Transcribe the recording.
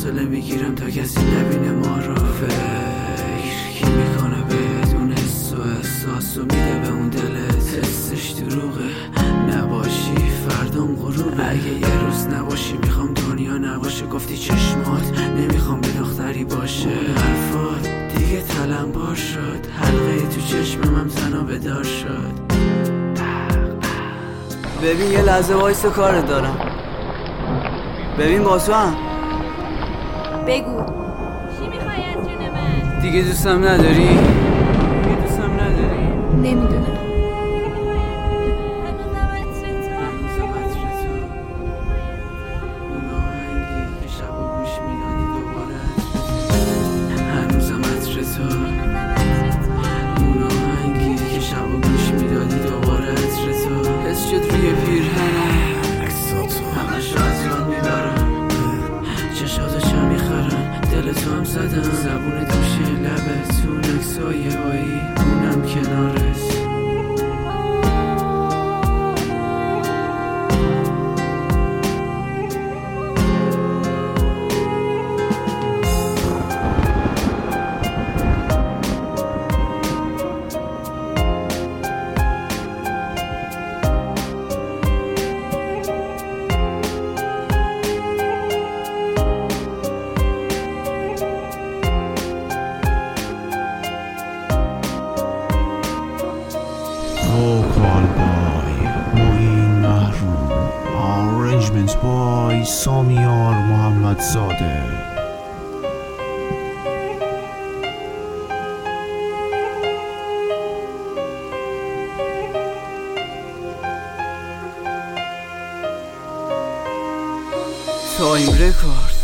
فاصله میگیرم تا کسی نبینه ما رو. فکر کی میکنه بدون حس و احساس و میده به اون دلت حسش دروغه. نباشی فردام غروبه. اگه یه روز نباشی میخوام دنیا نباشه. گفتی چشمات نمیخوام به دختری باشه. حرفات دیگه تلمبار شد. حلقه تو چشمم زنا بدار شد. ببین یه لحظه وایس کارت دارم. ببین با تو هم بگو چی میخوای از جون من؟ دیگه دوستم نداری؟ دیگه دوستم نداری؟ نمیدونم. هنوزم عطر تو. اون آهنگی که شب و گوش میدادی دوباره عطر تو. حس شد روی پیرهنم همش رو از یاد میبرم. چشاتو چه میخرن دل تو هم زدم. زبون دوشه لبت تو نکسای بایی اونم کنارت. Vocal by Moin Mahroub. Arrangements by Samiyar Mohammadzadeh. تایم رکورد.